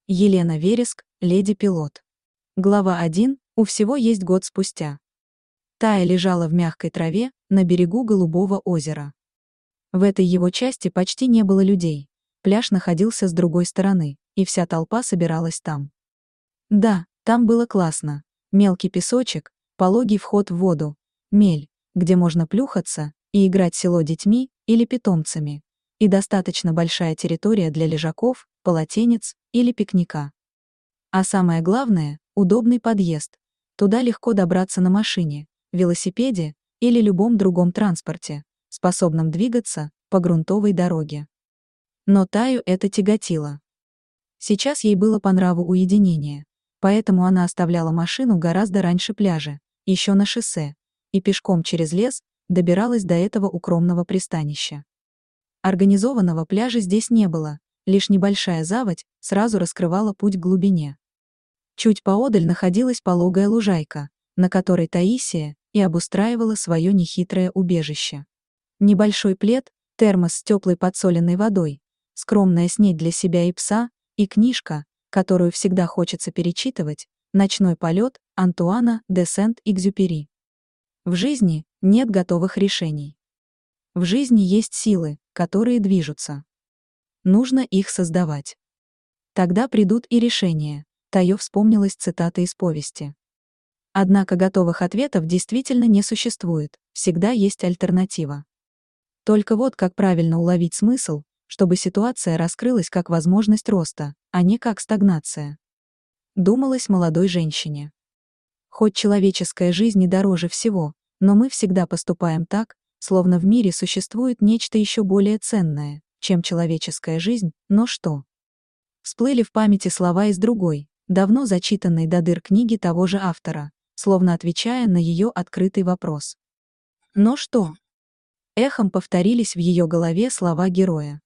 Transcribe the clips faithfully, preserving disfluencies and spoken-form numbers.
Елена Вереск, леди-пилот. Глава один. У всего есть год спустя. Тая лежала в мягкой траве на берегу Голубого озера. В этой его части почти не было людей. Пляж находился с другой стороны, и вся толпа собиралась там. Да, там было классно. Мелкий песочек, пологий вход в воду, мель, где можно плюхаться и играть село детьми или питомцами, и достаточно большая территория для лежаков, полотенец или пикника. А самое главное — удобный подъезд. Туда легко добраться на машине, велосипеде или любом другом транспорте, способном двигаться по грунтовой дороге. Но Таю это тяготило. Сейчас ей было по нраву уединение, поэтому она оставляла машину гораздо раньше пляжа, еще на шоссе, и пешком через лес добиралась до этого укромного пристанища. Организованного пляжа здесь не было, лишь небольшая заводь сразу раскрывала путь к глубине. Чуть поодаль находилась пологая лужайка, на которой Таисия и обустраивала свое нехитрое убежище. Небольшой плед, термос с теплой подсоленной водой, скромная снедь для себя и пса, и книжка, которую всегда хочется перечитывать, «Ночной полет» Антуана де Сент-Экзюпери. В жизни нет готовых решений. В жизни есть силы, которые движутся. Нужно их создавать. Тогда придут и решения. Тае вспомнилась цитата из повести. Однако готовых ответов действительно не существует, всегда есть альтернатива. Только вот как правильно уловить смысл, чтобы ситуация раскрылась как возможность роста, а не как стагнация. Думалось молодой женщине. Хоть человеческая жизнь и дороже всего, но мы всегда поступаем так, словно в мире существует нечто еще более ценное, чем человеческая жизнь, но что? Всплыли в памяти слова из другой, давно зачитанной до дыр книги того же автора, словно отвечая на ее открытый вопрос. Но что? Эхом повторились в ее голове слова героя.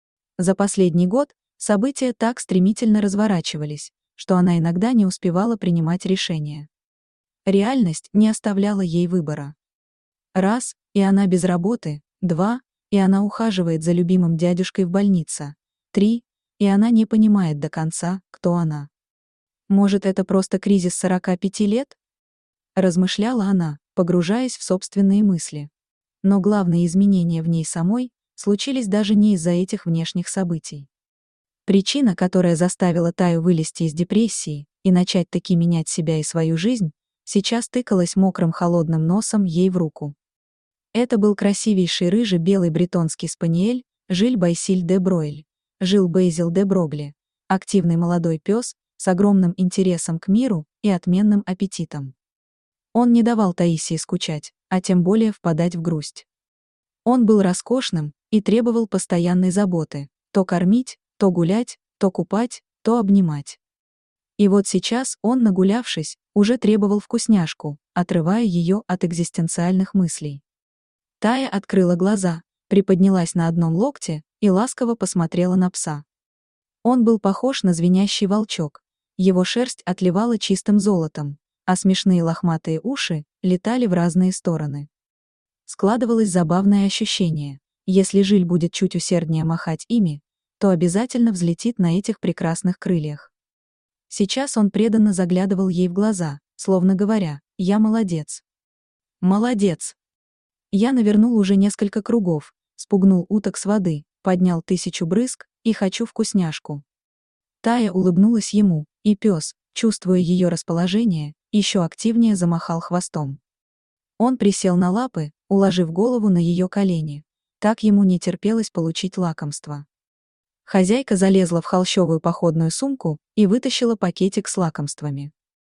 За последний год события так стремительно разворачивались, что она иногда не успевала принимать решения. Реальность не оставляла ей выбора. Раз, и она без работы, два, и она ухаживает за любимым дядюшкой в больнице, три, и она не понимает до конца, кто она. Может, это просто кризис сорока пяти лет? Размышляла она, погружаясь в собственные мысли. Но главные изменения в ней самой случились даже не из-за этих внешних событий. Причина, которая заставила Таю вылезти из депрессии и начать таки менять себя и свою жизнь, сейчас тыкалась мокрым холодным носом ей в руку. Это был красивейший рыжий-белый бретонский спаниель Жиль Байсиль де Бройль, Жил Бейзил де Брогле, активный молодой пес с огромным интересом к миру и отменным аппетитом. Он не давал Таисии скучать, а тем более впадать в грусть. Он был роскошным и требовал постоянной заботы, то кормить, то гулять, то купать, то обнимать. И вот сейчас он, нагулявшись, уже требовал вкусняшку, отрывая ее от экзистенциальных мыслей. Тая открыла глаза, приподнялась на одном локте и ласково посмотрела на пса. Он был похож на звенящий волчок, его шерсть отливала чистым золотом, а смешные лохматые уши летали в разные стороны. Складывалось забавное ощущение: если Жиль будет чуть усерднее махать ими, то обязательно взлетит на этих прекрасных крыльях. Сейчас он преданно заглядывал ей в глаза, словно говоря: «Я молодец. Молодец. Я навернул уже несколько кругов, спугнул уток с воды, поднял тысячу брызг и хочу вкусняшку». Тая улыбнулась ему, и пес, чувствуя ее расположение, еще активнее замахал хвостом. Он присел на лапы, уложив голову на ее колени. Так ему не терпелось получить лакомство. Хозяйка залезла в холщовую походную сумку и вытащила пакетик с лакомствами.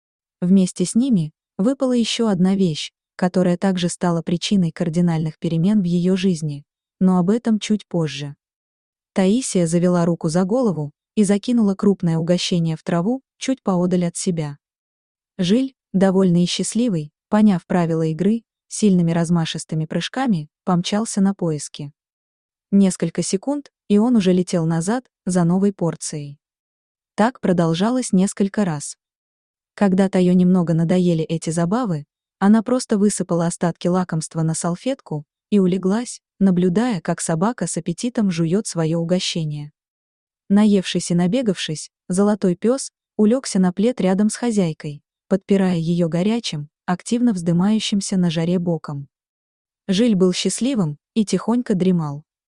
Вместе с ними выпала еще одна вещь, которая также стала причиной кардинальных перемен в ее жизни, но об этом чуть позже. Таисия завела руку за голову и закинула крупное угощение в траву чуть поодаль от себя. Жиль, довольный и счастливый, поняв правила игры, сильными размашистыми прыжками помчался на поиски. Несколько секунд, и он уже летел назад за новой порцией. Так продолжалось несколько раз. Когда Тае немного надоели эти забавы, она просто высыпала остатки лакомства на салфетку и улеглась, наблюдая, как собака с аппетитом жует свое угощение. Наевшись и набегавшись, золотой пес улегся на плед рядом с хозяйкой, подпирая ее горячим, активно вздымающимся на жаре боком. Жиль был счастливым и тихонько дремал.